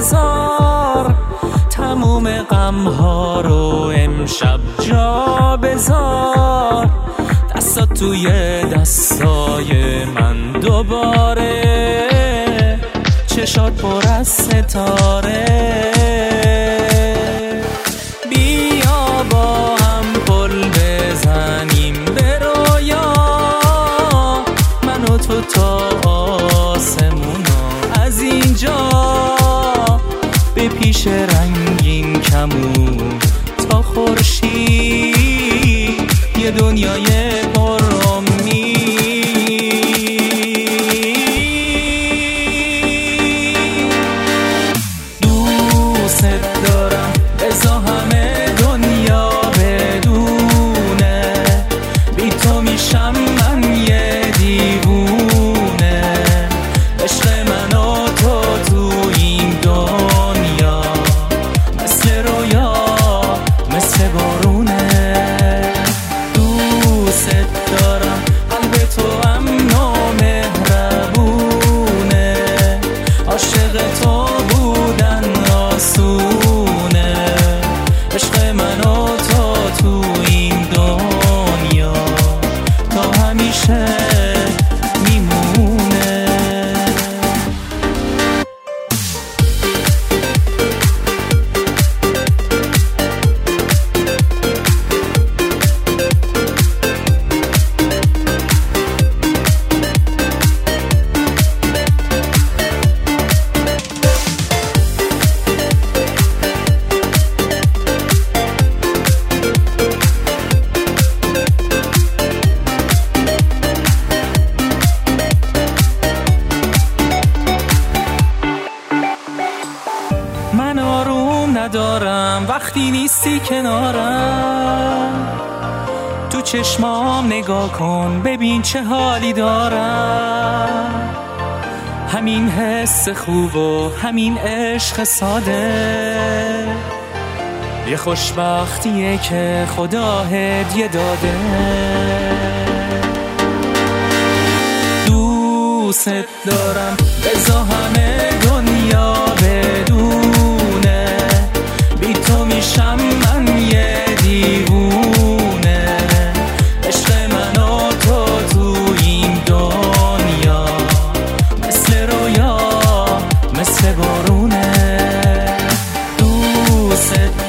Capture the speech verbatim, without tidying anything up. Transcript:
بذار، تموم غم ها رو امشب جا بذار، دستات توی دستای من دوباره، چشات پر از ستاره. بیا با هم پل بزنیم به رویا، من و تو تا آسمونا، از اینجا به پیش رنگین کمون تا خورشید، یه دنیای پر امید. دوست دارم بذار همه دنیا بدونه، بی تو میشم من یه دیوونه. عشق من و تو تو این دنیا مثل رویا، مثل بارونه. دوست دارم قلب تو امن و مهربونه، عاشق تو بودن آسونه. عشق من و تو تو این دنیا تا همیشه میمونه. من آروم ندارم وقتی نیستی کنارم، تو چشمام نگاه کن ببین چه حالی دارم. همین حس خوب و همین عشق ساده، یه خوشبختیه که خدا هدیه داده. دوست دارم بذار همه دنیا بدونه، بی تو میشم من یه دیوونه. عشق من و تو تو این دنیا مثل رویا، مثل بارونه. دوست